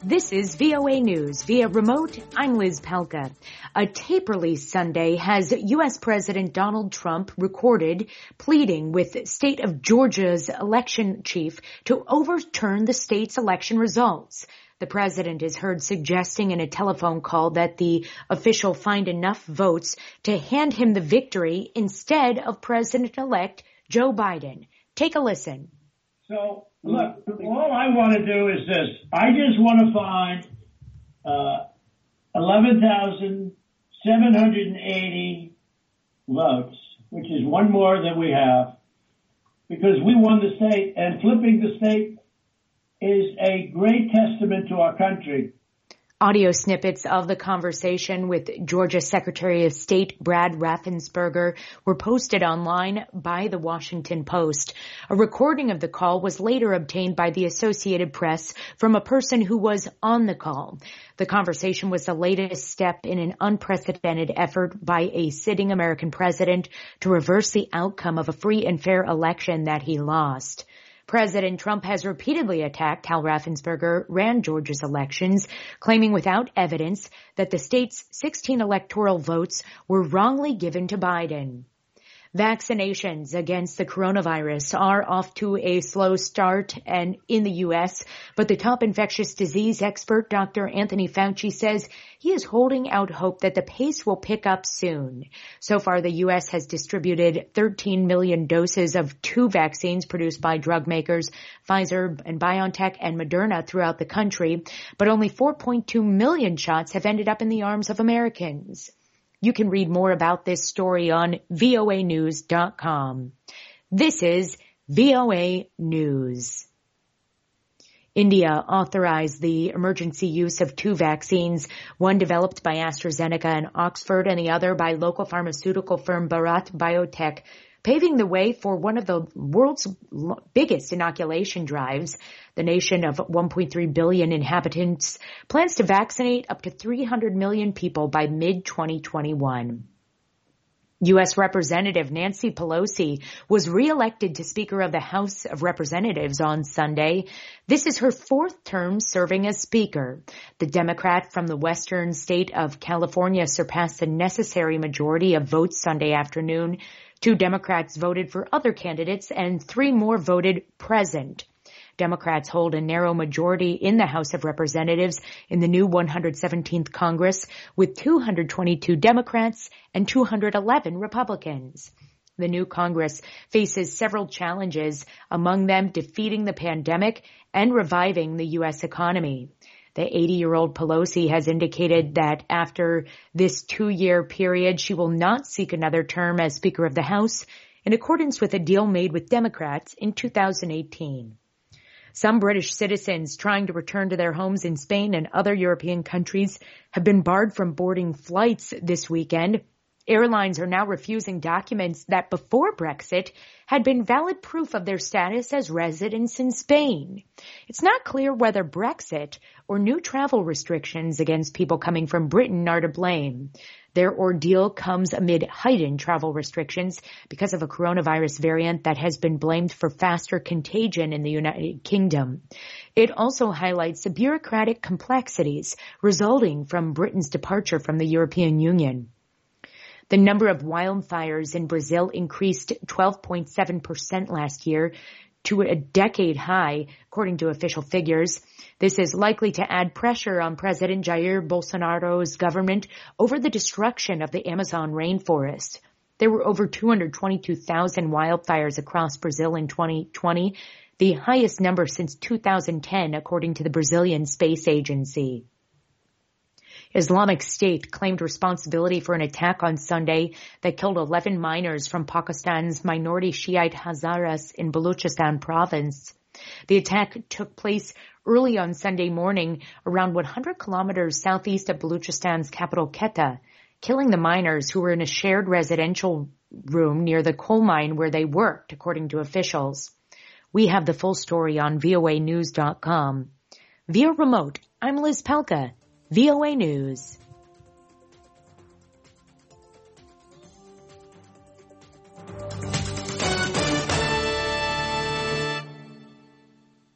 This is VOA News. Via remote, I'm Liz Palka. A tape release Sunday has U.S. President Donald Trump recorded pleading with state of Georgia's election chief to overturn the state's election results. The president is heard suggesting in a telephone call that the official find enough votes to hand him the victory instead of President-elect Joe Biden. Take a listen. So, look, all I want to do is this. I just want to find 11,780 votes, which is one more than we have, because we won the state, and flipping the state is a great testament to our country. Audio snippets of the conversation with Georgia Secretary of State Brad Raffensperger were posted online by the Washington Post. A recording of the call was later obtained by the Associated Press from a person who was on the call. The conversation was the latest step in an unprecedented effort by a sitting American president to reverse the outcome of a free and fair election that he lost. President Trump has repeatedly attacked how Raffensperger ran Georgia's elections, claiming without evidence that the state's 16 electoral votes were wrongly given to Biden. Vaccinations against the coronavirus are off to a slow start and in the U.S., but the top infectious disease expert, Dr. Anthony Fauci, says he is holding out hope that the pace will pick up soon. So far, the U.S. has distributed 13 million doses of two vaccines produced by drug makers, Pfizer and BioNTech and Moderna throughout the country, but only 4.2 million shots have ended up in the arms of Americans. You can read more about this story on voanews.com. This is VOA News. India authorized the emergency use of two vaccines, one developed by AstraZeneca and Oxford and the other by local pharmaceutical firm Bharat Biotech, paving the way for one of the world's biggest inoculation drives. The nation of 1.3 billion inhabitants plans to vaccinate up to 300 million people by mid-2021. U.S. Representative Nancy Pelosi was reelected to Speaker of the House of Representatives on Sunday. This is her fourth term serving as Speaker. The Democrat from the western state of California surpassed the necessary majority of votes Sunday afternoon. 2 Democrats voted for other candidates and 3 more voted present. Democrats hold a narrow majority in the House of Representatives in the new 117th Congress with 222 Democrats and 211 Republicans. The new Congress faces several challenges, among them defeating the pandemic and reviving the U.S. economy. The 80-year-old Pelosi has indicated that after this 2-year period, she will not seek another term as Speaker of the House, in accordance with a deal made with Democrats in 2018. Some British citizens trying to return to their homes in Spain and other European countries have been barred from boarding flights this weekend. Airlines are now refusing documents that before Brexit had been valid proof of their status as residents in Spain. It's not clear whether Brexit or new travel restrictions against people coming from Britain are to blame. Their ordeal comes amid heightened travel restrictions because of a coronavirus variant that has been blamed for faster contagion in the United Kingdom. It also highlights the bureaucratic complexities resulting from Britain's departure from the European Union. The number of wildfires in Brazil increased 12.7% last year to a decade high, according to official figures. This is likely to add pressure on President Jair Bolsonaro's government over the destruction of the Amazon rainforest. There were over 222,000 wildfires across Brazil in 2020, the highest number since 2010, according to the Brazilian Space Agency. Islamic State claimed responsibility for an attack on Sunday that killed 11 miners from Pakistan's minority Shiite Hazaras in Balochistan province. The attack took place early on Sunday morning around 100 kilometers southeast of Balochistan's capital Quetta, killing the miners who were in a shared residential room near the coal mine where they worked, according to officials. We have the full story on voanews.com. Via remote, I'm Liz Palka. VOA News.